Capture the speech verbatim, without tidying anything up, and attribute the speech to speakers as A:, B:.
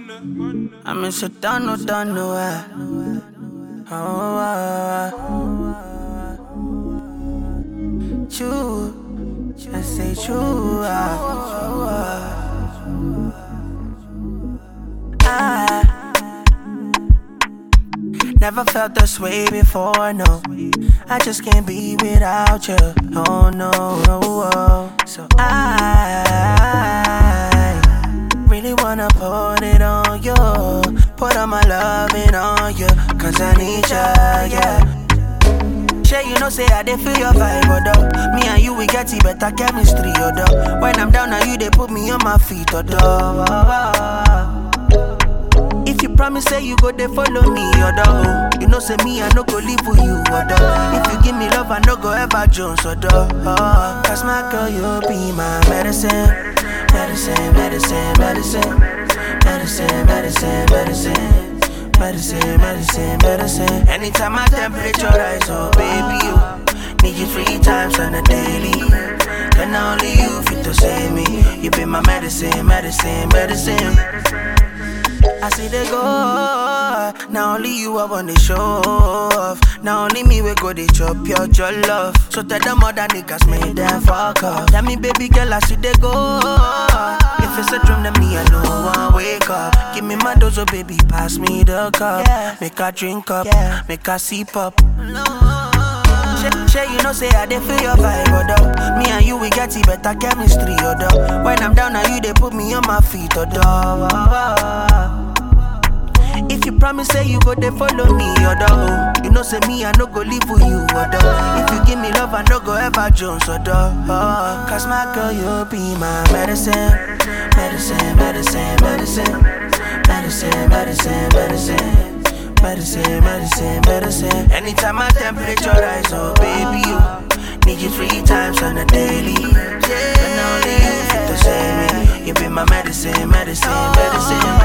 A: I miss a dano, dano, ah. Oh, ah, ah. True, I say true, ah. I never felt this way before, no. I just can't be without you, oh no, oh, oh. So I really wanna put it on you, put all my loving on you, cause I need ya, yeah. Sure, you know, say I dey feel your vibe, although me and you, we get it better chemistry, although when I'm down now, you they put me on my feet, although if you promise, say you go, they follow me, although you know, say me, I no go leave for you, although if you give me love, I no go ever jones, although cause my girl, you be my medicine. Medicine, medicine, medicine, medicine, medicine, medicine, medicine, medicine, medicine. Anytime my temperature rise, oh baby, you need you three times on a daily. And only you fit to save me. You be my medicine, medicine, medicine. I see they go, now only you I want to show off. Now only me we go they chop your your love. So tell them other niggas make them fuck up. Tell me baby girl I see they go. If it's a dream then me I know I wake up. Give me my dose, oh baby pass me the cup, yeah. Make her drink up, yeah. Make her sip up, no. Sure, you know, say I dey feel your vibe, although me and you, we get it better chemistry, although when I'm down now, you they put me on my feet, although if you promise, say you go, they follow me, although you know, say me, I no go leave for you, although if you give me love, I no go ever jones, although cause my girl, you be my medicine. Medicine, medicine, medicine, medicine, medicine, medicine. Medicine, medicine, medicine. Anytime my temperature rise, oh baby, you need you three times on a daily. And only you fit to save me. You be my medicine, medicine, medicine.